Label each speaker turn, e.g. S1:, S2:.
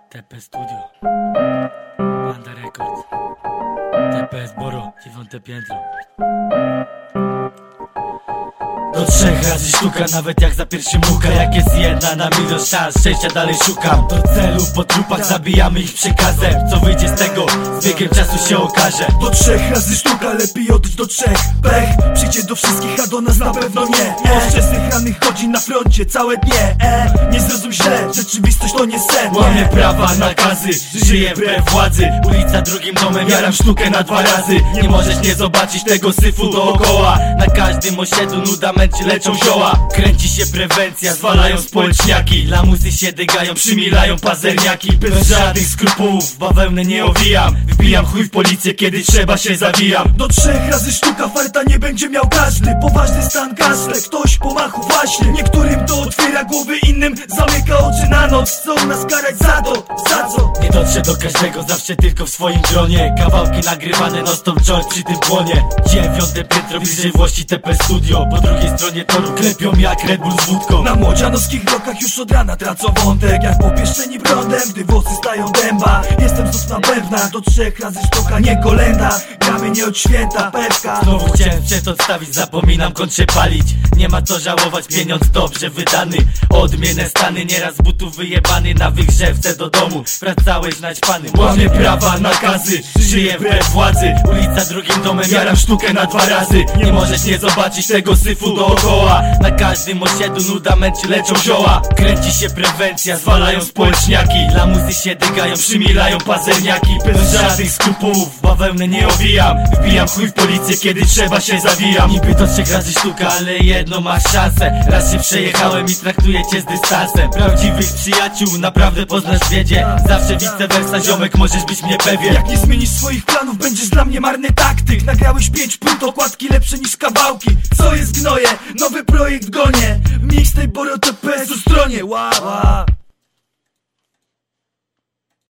S1: TP Studio, Panda Records, TPS Boro, 9 piętro. Do 3 razy sztuka, nawet jak za pierwszym muka. Jak jest 1 na milion szans, szczęścia dalej szukam. Do celu po trupach zabijamy ich przekazem. Co wyjdzie z tego, z biegiem czasu się okaże.
S2: Do 3 razy sztuka, lepiej oddać do 3. Pech przyjdzie do wszystkich, a do nas na pewno nie. Od wczesnych rannych godzin na froncie całe dnie. Nie zrozum źle, rzeczywistość to nie sen.
S1: Łamię prawa, nakazy, żyję wbrew władzy. Ulica drugim domem, jaram sztukę na 2 razy. Nie możesz nie zobaczyć tego syfu dookoła. Na każdym osiedlu nuda męci leczą zioła. Kręci się prewencja, zwalają społeczniaki. Lamusy się dygają, przymilają pazerniaki. Bez żadnych skrupułów, bawełnę nie owijam. Wbijam chuj w policję, kiedy trzeba się zawijam.
S2: Do 3 razy sztuka, farta nie będzie miał każdy. Poważny stan kaszle, ktoś pomachu właśnie. Niektórym to otwiera głowy, innym zamyka oczy na noc. Chcą nas karać za to, za co?
S1: Nie dotrze do każdego, zawsze tylko w swoim gronie. Kawałki nagrywane, no stop joint przy tym płonie. 9 piętro, bliżej Włości TP Studio. Po drugiej stronie toru klepią jak Red Bull z wódką.
S2: Na młodzianowskich rokach już od rana tracą wątek. Jak popieszczeni prądem, gdy włosy stają dęba. Jestem znów na bębnach, do 3 razy sztuka, nie kolenda. Gramy nie od święta, pewka.
S1: Znowu chciałem sprzęt odstawić, zapominam kąt się palić. Nie ma co żałować, pieniądz dobrze wydany. Odmienne stany, nieraz z butów wyjebany. Na wygrzewce do domu, wracałeś naćpany. Łamię prawa, nakazy, żyję wbrew władzy. Ulica drugim domem, jaram sztukę na 2 razy. Nie możesz nie zobaczyć tego syfu dookoła. Na każdym osiedlu nuda męci leczą zioła. Kręci się prewencja, zwalają społeczniaki. Lamusy się dygają, przymilają pazerniaki. Bez żadnych skrupułów, bawełnę nie owijam. Wbijam chuj w policję, kiedy trzeba się zawijam. Niby do 3 razy sztuka, ale jedno masz szansę. Raz się przejechałem i traktuję cię z dystansem. Prawdziwych przyjaciół naprawdę poznasz w biedzie. Zawsze vice versa, ziomek, możesz być mnie pewien.
S2: Jak nie zmienisz swoich planów, będziesz dla mnie marny taktyk. Nagrałeś 5 płyt, okładki lepsze niż kawałki. Co jest gnoje? Nowy projekt gonie. Mixtape Boro TPS u stronie. Wow.